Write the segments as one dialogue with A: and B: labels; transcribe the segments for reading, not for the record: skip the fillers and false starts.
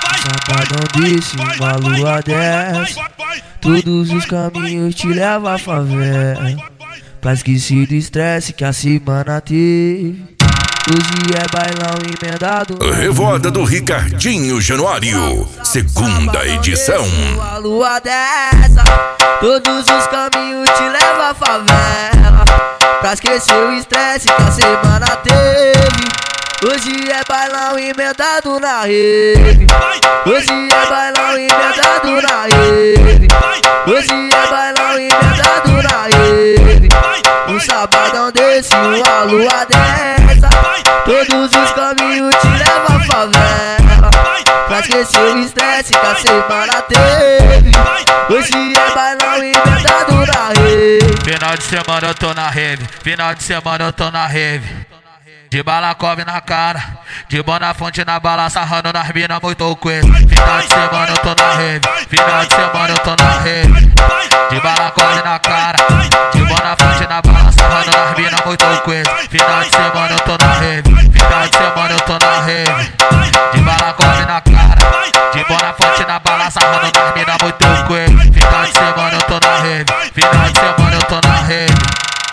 A: Sabadão desse, uma lua desce. Todos os caminhos te levam à favela, pra esquecer do estresse que a semana teve. Hoje é bailão emendado.
B: Revoada do Ricardinho Januário, segunda edição.
A: A lua dessa, todos os caminhos te levam à favela, pra esquecer o estresse que a semana teve. Hoje é bailão emendado na rede. Hoje é bailão emendado na rede. Hoje é bailão emendado na rede. Um sabadão desse, uma lua dessa. Todos os caminhos te levam à favela, pra esquecer o estresse que a semana teve. Hoje é bailão emendado na rede.
C: Final de semana eu tô na rave, final de semana eu tô na rave. De balacove na cara, de Bonafonte na bala, sarrando nas mina muito coisa. Final de semana eu tô na rave, final de semana eu tô na rave. De balacove na cara, de Bonafonte na bala, sarrando nas mina muito coisa. Final de semana eu tô na rave, final de semana eu tô na rave. De balacove na cara, de Bonafonte na bala, sarrando nas mina muito coisa. Final de semana eu tô na rave, final de semana eu tô na rave.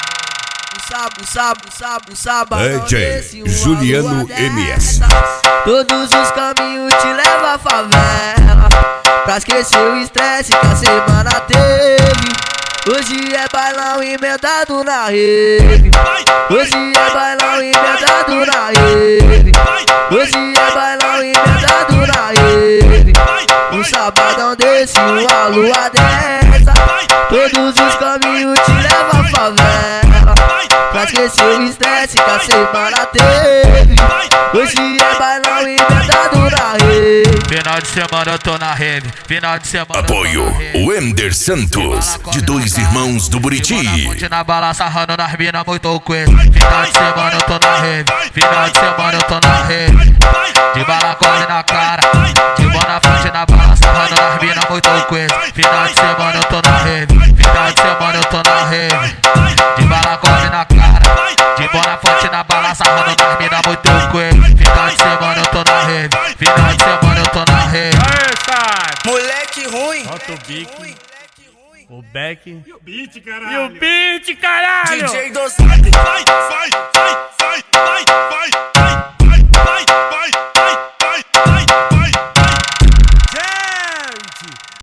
A: Sábado
B: DJ Juliano MS.
A: Todos os caminhos te levam à favela, pra esquecer o estresse que a semana teve. Hoje é bailão emendado na rede. Hoje é bailão emendado na rede. Hoje é bailão emendado na rede. Um sabadão desse, uma lua dessa. Todos os caminhos te levam à favela, pra esquecer o estresse que a semana teve. Hoje é bailão emendado na rede.
C: Final de semana eu tô na rave, final de semana
B: Apoio Wender Santos, de Dois Irmãos do Buriti.
C: Na bala, sarrando nas mina muito coisa. Final de semana eu tô na rave, final de semana eu tô na rave. De balacone na cara, de Bonafonte na bala, sarrando nas mina muito coisa. Final de semana eu tô na rave, final de semana eu tô na rave. De balacone na cara, de Bonafonte na bala, sarrando nas mina muito coisa. Final de semana eu tô na rave, final de semana eu tô na rave.
D: Moleque ruim.
E: Solta o bique, o back
F: E o beat, caralho.
E: e o beat, caralho!
D: DJ Dosado.
F: Vai.